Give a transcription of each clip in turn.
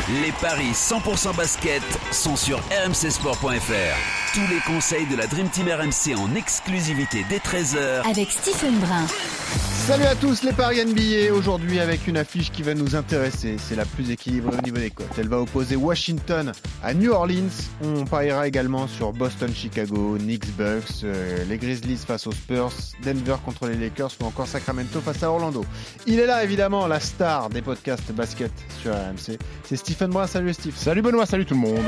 Les paris 100% basket sont sur rmcsport.fr. Tous les conseils de la Dream Team RMC en exclusivité dès 13h avec Stephen Brun. Salut à tous les paris NBA, aujourd'hui avec une affiche qui va nous intéresser, c'est la plus équilibrée au niveau des cotes. Elle va opposer Washington à New Orleans, on pariera également sur Boston-Chicago, Knicks-Bucks, les Grizzlies face aux Spurs, Denver contre les Lakers ou encore Sacramento face à Orlando. Il est là évidemment, la star des podcasts basket sur RMC, c'est Stephen Brun. Salut Steve. Salut Benoît, salut tout le monde.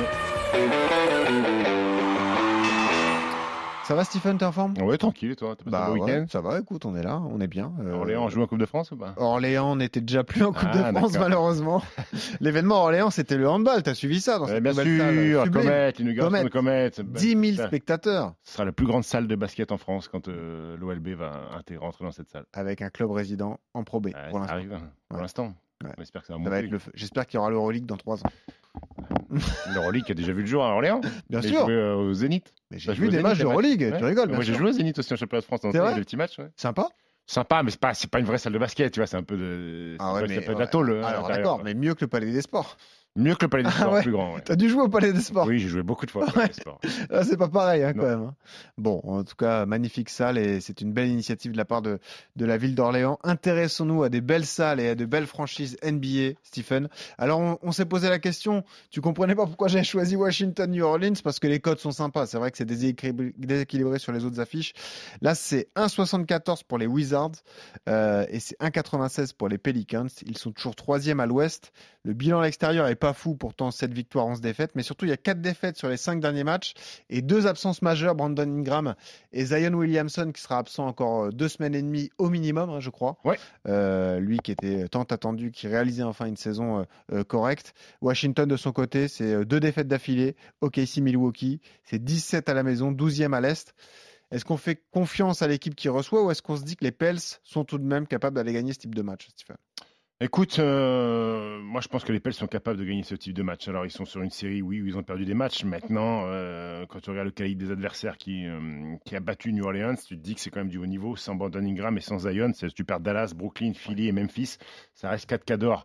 Ça va Stephen, t'es en forme ? Ouais, tranquille et toi, t'as passé un bon week-end ? Ça va, écoute, on est là, on est bien. Orléans joue en Coupe de France ou pas ? Orléans n'était déjà plus en Coupe de France malheureusement. L'événement Orléans c'était le handball, t'as suivi ça dans cette bien sûr, salle Comet, l'inauguration de Comet. 10 000 spectateurs. Ce sera la plus grande salle de basket en France quand l'OLB va rentrer dans cette salle. Avec un club résident en Pro B pour l'instant. Arrive, pour l'instant. Ouais. On espère que ça va être J'espère qu'il y aura l'Euroleague dans 3 ans. L'Euroleague a déjà vu le jour à Orléans. Bien sûr. Joué au Zénith. Mais j'ai vu des matchs d'Euroleague, tu rigoles. Moi j'ai joué au Zénith aussi en championnat de France dans des petits matchs. Sympa, mais c'est pas une vraie salle de basket, tu vois, c'est un peu de la tôle. Alors d'accord, mais mieux que le Palais des Sports. Mieux que le Palais des Sports, plus grand. Ouais. T'as dû jouer au Palais des Sports ? Oui, j'ai joué beaucoup de fois au Palais des Sports. Là, c'est pas pareil quand même. Bon, en tout cas, magnifique salle et c'est une belle initiative de la part de la ville d'Orléans. Intéressons-nous à des belles salles et à de belles franchises NBA, Stephen. Alors, on s'est posé la question, tu comprenais pas pourquoi j'ai choisi Washington New Orleans parce que les codes sont sympas. C'est vrai que c'est déséquilibré sur les autres affiches. Là, c'est 1,74 pour les Wizards et c'est 1,96 pour les Pelicans. Ils sont toujours 3e à l'ouest. Le bilan à l'extérieur est pas fou, pourtant 7 victoires, 11 défaites, mais surtout il y a 4 défaites sur les 5 derniers matchs et 2 absences majeures, Brandon Ingram et Zion Williamson qui sera absent encore 2 semaines et demie au minimum, je crois. Ouais. Lui qui était tant attendu, qui réalisait enfin une saison correcte. Washington de son côté, c'est 2 défaites d'affilée, OKC Milwaukee, c'est 17 à la maison, 12e à l'Est. Est-ce qu'on fait confiance à l'équipe qui reçoit ou est-ce qu'on se dit que les Pels sont tout de même capables d'aller gagner ce type de match, Stephen ? Écoute, moi je pense que les Pels sont capables de gagner ce type de match. Alors ils sont sur une série, oui, où ils ont perdu des matchs. Maintenant, quand tu regardes le calibre des adversaires qui a battu New Orleans, tu te dis que c'est quand même du haut niveau. Sans Brandon Ingram et sans Zion, tu perds Dallas, Brooklyn, Philly et Memphis. Ça reste 4 cas d'or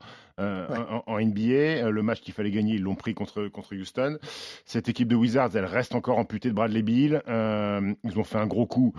en NBA. Le match qu'il fallait gagner, ils l'ont pris contre Houston. Cette équipe de Wizards, elle reste encore amputée de Bradley Beal. Ils ont fait un gros coup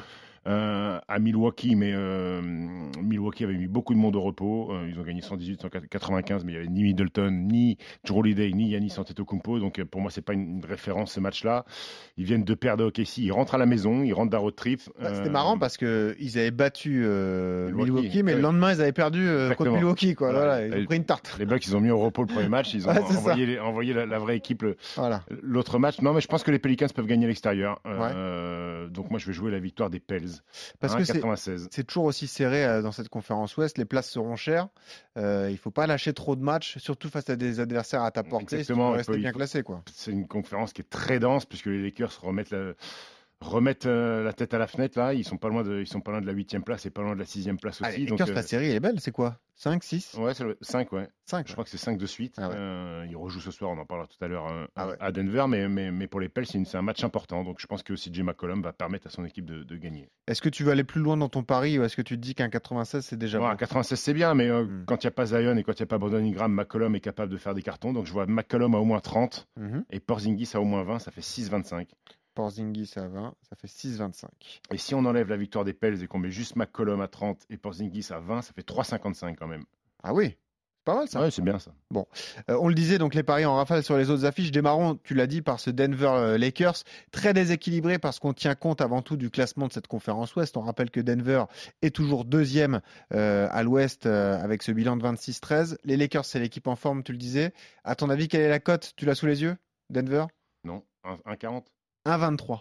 à Milwaukee, mais Milwaukee avait mis beaucoup de monde au repos. Ils ont gagné 118-195, mais il n'y avait ni Middleton, ni Jrue Holiday, ni Giannis Antetokounmpo. Donc pour moi, c'est pas une référence ce match-là. Ils viennent de perdre à OKC, ils rentrent à la maison, ils rentrent d'un road trip. C'était marrant parce qu'ils avaient battu Milwaukee, mais le lendemain, ils avaient perdu contre Milwaukee. Quoi. Voilà, ils ont pris une tarte. Les Bucks, ils ont mis au repos le premier match, ils ont envoyé la vraie équipe l'autre match. Non, mais je pense que les Pelicans peuvent gagner à l'extérieur. Donc moi, je vais jouer la victoire des Pels. Parce que c'est toujours aussi serré dans cette conférence Ouest, les places seront chères, il ne faut pas lâcher trop de matchs, surtout face à des adversaires à ta portée, si tu veux rester bien classé. C'est une conférence qui est très dense, puisque les Lakers remettent la tête à la fenêtre, là. Ils sont pas loin de la 8e place et pas loin de la 6e place aussi. Les Lakers, la série elle est belle, c'est quoi ? 5, 6 ? Ouais, c'est 5, ouais. 5, je crois que c'est 5 de suite. Ils rejouent ce soir, on en parlera tout à l'heure à Denver, mais pour les Pels, c'est un match important. Donc je pense que CJ McCollum va permettre à son équipe de gagner. Est-ce que tu vas aller plus loin dans ton pari ou est-ce que tu te dis qu'un 96 c'est déjà bon ? Un 96 c'est bien, mais quand il n'y a pas Zion et quand il n'y a pas Brandon Ingram, McCollum est capable de faire des cartons. Donc je vois McCollum à au moins 30 et Porzingis à au moins 20, ça fait 6-25. Porzingis à 20, ça fait 6-25. Et si on enlève la victoire des Pels et qu'on met juste McCollum à 30 et Porzingis à 20, ça fait 3,55 quand même. Ah oui, c'est pas mal ça. Ouais, c'est bien ça. Bon, on le disait, donc les paris en rafale sur les autres affiches. Démarrons, tu l'as dit, par ce Denver Lakers. Très déséquilibré parce qu'on tient compte avant tout du classement de cette conférence Ouest. On rappelle que Denver est toujours 2e à l'Ouest avec ce bilan de 26-13. Les Lakers, c'est l'équipe en forme, tu le disais. À ton avis, quelle est la cote ? Tu l'as sous les yeux, Denver ? Non, 1,40. 1,23.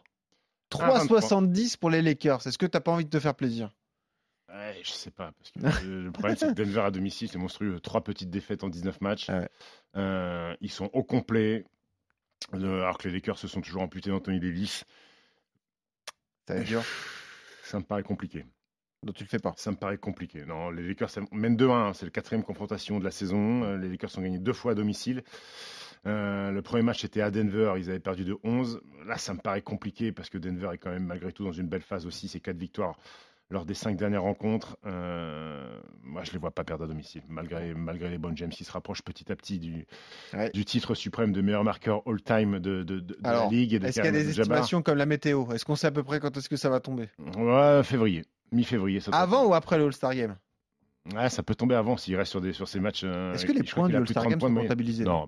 3,70 pour les Lakers. Est-ce que tu n'as pas envie de te faire plaisir ? Je sais pas, parce que le problème c'est que Denver à domicile c'est monstrueux, 3 petites défaites en 19 matchs, ils sont au complet, alors que les Lakers se sont toujours amputés d'Anthony Davis. Ça va être dur. Ça me paraît compliqué. Donc tu le fais pas. Ça me paraît compliqué. Non, les Lakers mènent 2-1, c'est la 4e confrontation de la saison, les Lakers ont gagné 2 fois à domicile. Le premier match était à Denver, ils avaient perdu de 11. Là ça me paraît compliqué parce que Denver est quand même malgré tout dans une belle phase aussi, c'est 4 victoires. lors des 5 dernières rencontres. Moi, je ne les vois pas perdre à domicile, malgré les bonnes James qui se rapprochent petit à petit du titre suprême de meilleur marqueur all-time de la Ligue. Et est-ce qu'il y a des estimations comme la météo? Est-ce qu'on sait à peu près quand est-ce que ça va tomber? Ouais, mi-février. Avant ou après le All-Star Game? Ouais, ça peut tomber avant s'il reste sur ces matchs. Est-ce que les points du All-Star Game sont comptabilisés? Non.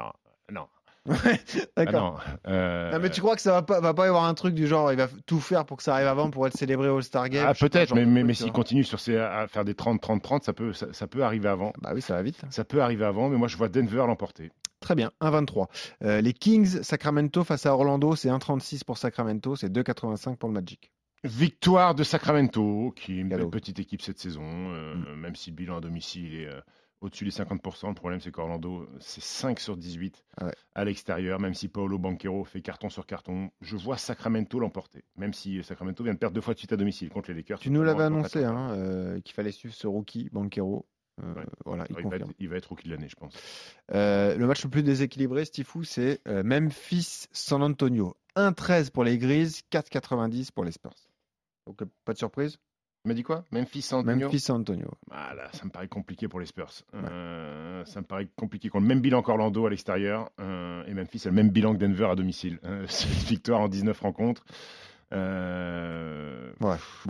D'accord. Non, mais tu crois que ça va pas y avoir un truc du genre, il va tout faire pour que ça arrive avant pour être célébré All-Star Game? Peut-être, mais s'il continue à faire des 30-30-30, ça peut arriver avant. Bah oui, ça va vite. Ça peut arriver avant, mais moi je vois Denver l'emporter. Très bien, 1,23. Les Kings, Sacramento face à Orlando, c'est 1,36 pour Sacramento, c'est 2,85 pour le Magic. Victoire de Sacramento, qui est une belle petite équipe cette saison, même si le bilan à domicile est au-dessus des 50%. Le problème, c'est qu'Orlando, c'est 5 sur 18 à l'extérieur, même si Paolo Banchero fait carton sur carton. Je vois Sacramento l'emporter, même si Sacramento vient de perdre 2 fois de suite à domicile contre les Lakers. Tu nous l'avais annoncé, qu'il fallait suivre ce rookie, Banchero. Voilà, il va être rookie de l'année, je pense. Le match le plus déséquilibré, Stifou, c'est Memphis-San Antonio. 1,13 pour les Grizzlies, 4,90 pour les Spurs. Donc, pas de surprise? Tu m'as dit quoi? Memphis-San Antonio? Memphis-San Antonio. Ah là, ça me paraît compliqué pour les Spurs. Ça me paraît compliqué. Ils ont le même bilan qu'Orlando à l'extérieur. Et Memphis a le même bilan que Denver à domicile. 7 victoires en 19 rencontres. Allez.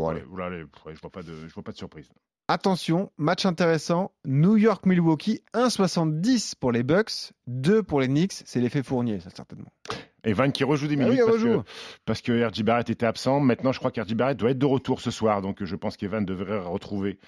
Je vois pas de surprise. Attention, match intéressant. New York-Milwaukee, 1,70 pour les Bucks, 2 pour les Knicks. C'est l'effet Fournier, ça, certainement. Evan qui rejoue des minutes parce que R.J. Barrett était absent. Maintenant, je crois qu'R.J. Barrett doit être de retour ce soir. Donc, je pense qu'Evan devrait retrouver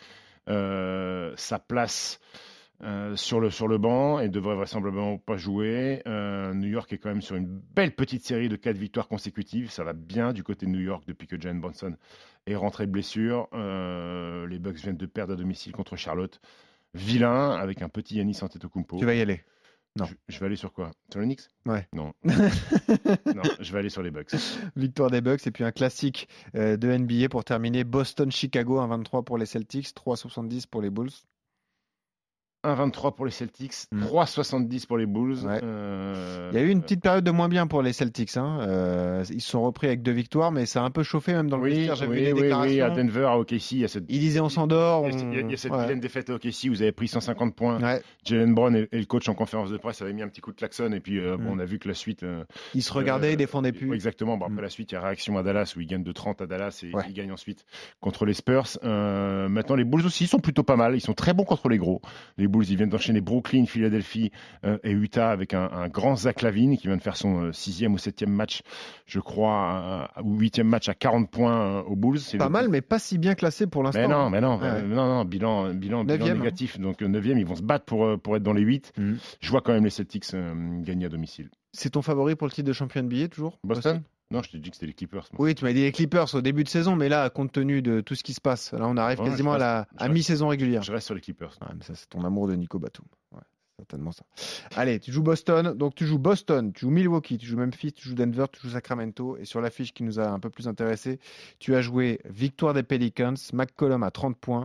sa place sur le banc et devrait vraisemblablement pas jouer. New York est quand même sur une belle petite série de 4 victoires consécutives. Ça va bien du côté de New York depuis que Jalen Brunson est rentré de blessure. Les Bucks viennent de perdre à domicile contre Charlotte. Vilain avec un petit Giannis Antetokounmpo. Tu vas y aller? Non. Je vais aller sur quoi? Sur les Knicks? Ouais. Non. Non, je vais aller sur les Bucks. Victoire des Bucks et puis un classique de NBA pour terminer. Boston-Chicago, 1,23 pour les Celtics, 3,70 pour les Bulls. 1,23 pour les Celtics, 3,70 pour les Bulls. Ouais. Il y a eu une petite période de moins bien pour les Celtics. Ils se sont repris avec 2 victoires, mais ça a un peu chauffé même dans le vestiaire. J'ai vu des déclarations. Oui, à Denver, à OKC. Il disaient on s'endort. Il y a cette vilaine défaite à OKC. Vous avez pris 150 points. Jalen Brown et le coach en conférence de presse avaient mis un petit coup de klaxon. Et puis, on a vu que la suite. Ils se regardaient, ils défendaient plus. Exactement. Bon, après la suite, il y a réaction à Dallas où ils gagnent de 30 à Dallas et ils gagnent ensuite contre les Spurs. Maintenant, les Bulls aussi sont plutôt pas mal. Ils sont très bons contre les gros. Les Bulls, ils viennent d'enchaîner Brooklyn, Philadelphie et Utah avec un grand Zach LaVine qui vient de faire son 6e ou 7e match, je crois, ou 8e match à 40 points aux Bulls. C'est pas mal, mais pas si bien classé pour l'instant. Mais non, bilan négatif. Donc 9e, ils vont se battre pour être dans les 8. Je vois quand même les Celtics gagner à domicile. C'est ton favori pour le titre de champion NBA toujours? Boston? Non, je t'ai dit que c'était les Clippers. Moi. Oui, tu m'as dit les Clippers au début de saison, mais là, compte tenu de tout ce qui se passe, là, on arrive quasiment à mi-saison régulière. Je reste sur les Clippers. Ouais, mais ça, c'est ton amour de Nico Batum. Ouais, certainement ça. Allez, tu joues Boston, donc tu joues Milwaukee, tu joues Memphis, tu joues Denver, tu joues Sacramento, et sur l'affiche qui nous a un peu plus intéressé, tu as joué victoire des Pelicans, McCollum à 30 points,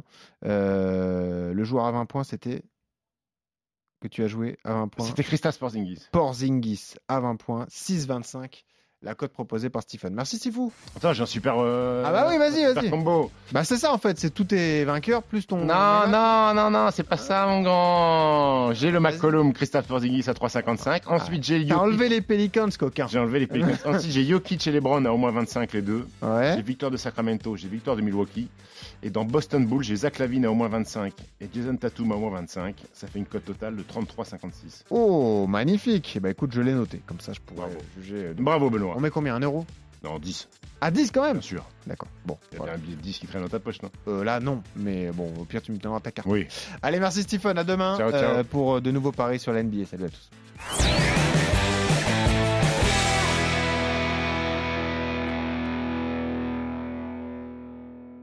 le joueur à 20 points, c'était que tu as joué à 20 points. C'était Kristaps Porzingis à 20 points, 6,25. La cote proposée par Stephen. Merci Stifou. Attends, j'ai un super. Ah bah oui, vas-y. Combo. Bah c'est ça en fait, c'est tous tes vainqueurs plus ton. Non, c'est pas ça mon grand. J'ai le McCollum, Kristaps Porzingis à 3,55. Ensuite j'ai Jokic. T'as enlevé les Pelicans, coquin. J'ai enlevé les Pelicans. Ensuite j'ai Jokic et LeBron à au moins 25 les deux. Ouais. J'ai victoire de Sacramento, j'ai victoire de Milwaukee. Et dans Boston Bulls, j'ai Zach LaVine à au moins 25 et Jason Tatum à au moins 25. Ça fait une cote totale de 33,56. Oh, magnifique. Bah écoute, je l'ai noté. Comme ça, je pourrais juger. Bravo Benoît. On met combien? 1 euro? Non, 10. À 10 quand même? Bien sûr. D'accord. Bon. Il y a bien un billet de 10 qui traîne dans ta poche, non? Là, non. Mais bon, au pire, tu me donneras ta carte. Oui. Allez, merci Stephen. À demain ciao. Pour de nouveaux paris sur la NBA. Salut à tous.